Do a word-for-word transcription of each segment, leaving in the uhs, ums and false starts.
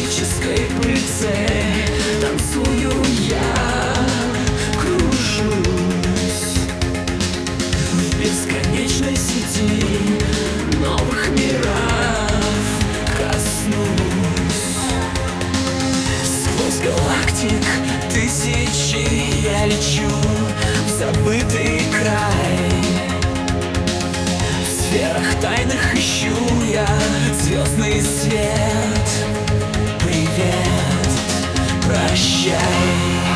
металлической пыльце танцую я, кружусь в бесконечной сети новых миров, коснусь. Сквозь галактик тысячи я лечу в забытый край. В сферах тайных ищу я звездный свет. Привет, прощай.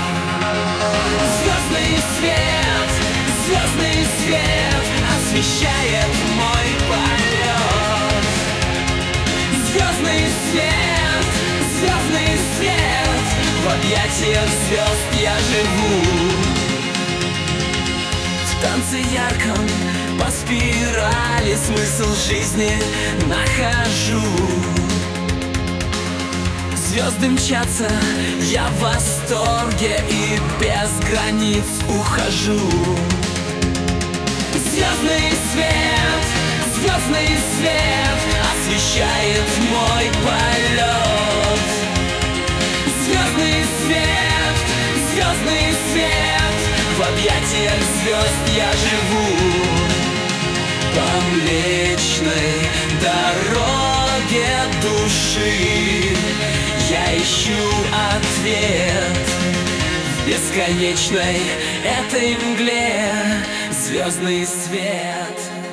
Звездный свет, звездный свет освещает мой полет. Звездный свет, звездный свет, в объятиях звезд я живу. В танце ярком по спирали смысл жизни нахожу. Звезды мчатся, я в восторге и без границ ухожу. Звездный свет, звездный свет освещает мой полет. Звездный свет, звездный свет, в объятиях звезд я живу. По Млечной дороге души я ищу ответ. В бесконечной этой мгле звездный свет.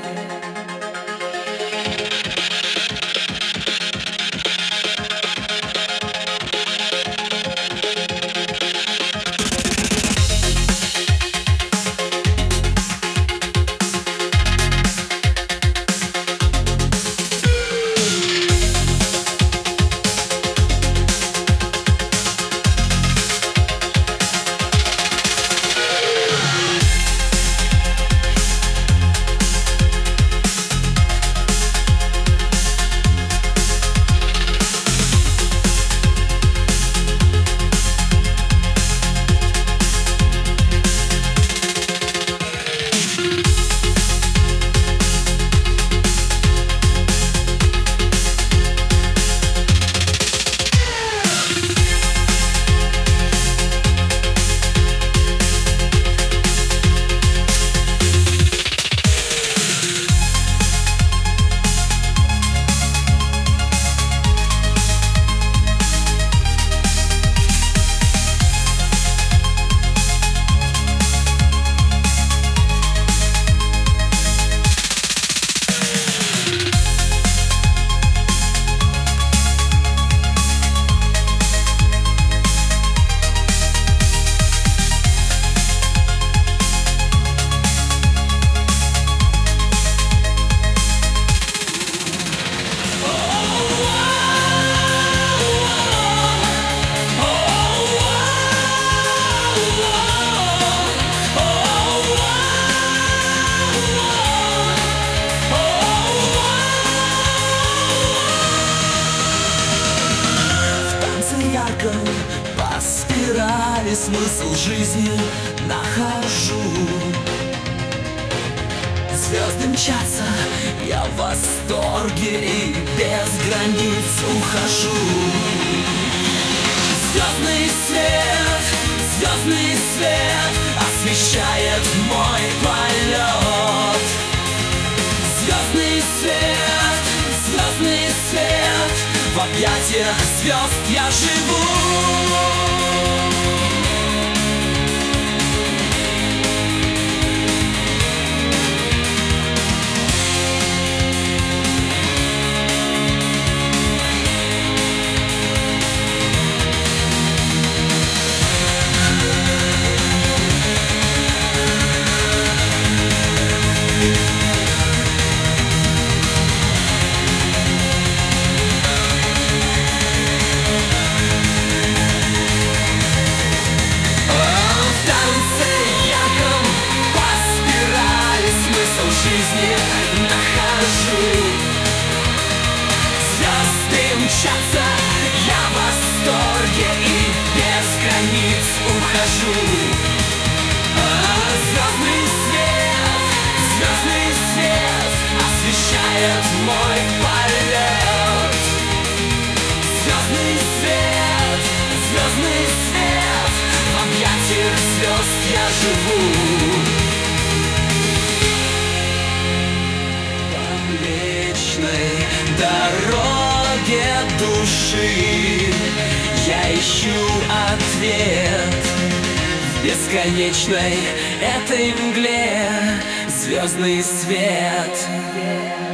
По спирали смысл жизни нахожу. Звезды мчатся, я в восторге и без границ ухожу. Звездный свет, звездный свет освещает мой полет. Звездный свет, звездный свет, в объятиях звезд я живу. Мчатся, я в восторге и без границ ухожу. А, звездный свет, звездный свет освещает мой полет. Звездный свет. живу. По Млечной дороге души я ищу ответ в бесконечной этой мгле, звездный свет.